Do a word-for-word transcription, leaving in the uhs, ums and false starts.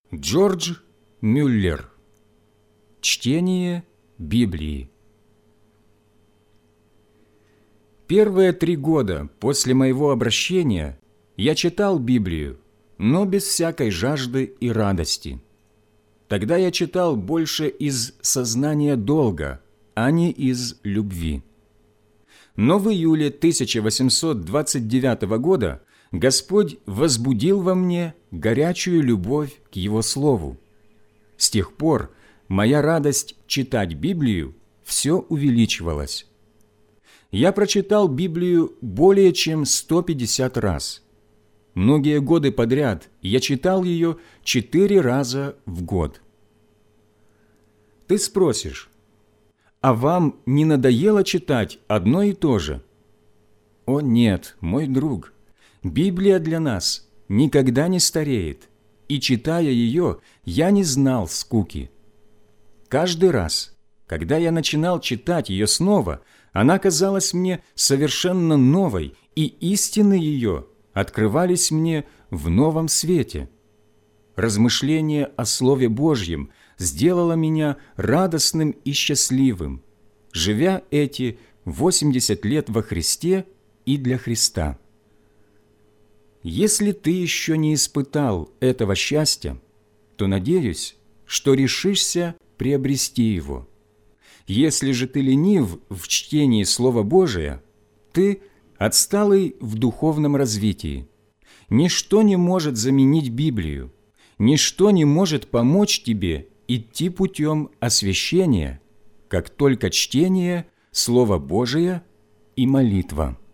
Джордж Мюллер. Чтение Библии. Первые три года после моего обращения я читал Библию, но без всякой жажды и радости. Тогда я читал больше из сознания долга, а не из любви. Но в июле тысяча восемьсот двадцать девятого года Господь возбудил во мне горячую любовь к Его Слову. С тех пор моя радость читать Библию все увеличивалась. Я прочитал Библию более чем сто пятьдесят раз. Многие годы подряд я читал ее четыре раза в год. Ты спросишь, а вам не надоело читать одно и то же? О нет, мой друг, Библия для нас никогда не стареет, и, читая ее, я не знал скуки. Каждый раз, когда я начинал читать ее снова, она казалась мне совершенно новой, и истины ее открывались мне в новом свете. Размышление о Слове Божьем сделало меня радостным и счастливым, живя эти восемьдесят лет во Христе и для Христа. Если ты еще не испытал этого счастья, то надеюсь, что решишься приобрести его. Если же ты ленив в чтении Слова Божия, ты отсталый в духовном развитии. Ничто не может заменить Библию, ничто не может помочь тебе идти путем освящения, как только чтение Слова Божия и молитва.